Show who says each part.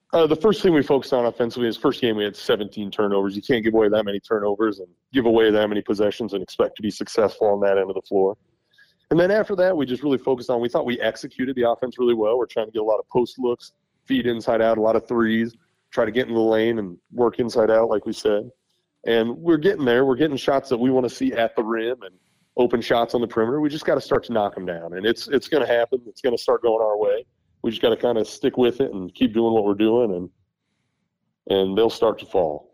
Speaker 1: The first thing we focused on offensively is first game we had 17 turnovers. You can't give away that many turnovers and give away that many possessions and expect to be successful on that end of the floor. And then after that, we just really focused on, we thought we executed the offense really well. We're trying to get a lot of post looks, feed inside out, a lot of threes, try to get in the lane and work inside out, like we said. And we're getting there. We're getting shots that we want to see at the rim and open shots on the perimeter. We just got to start to knock them down. And it's going to happen. It's going to start going our way. We just got to kind of stick with it and keep doing what we're doing, and they'll start to fall.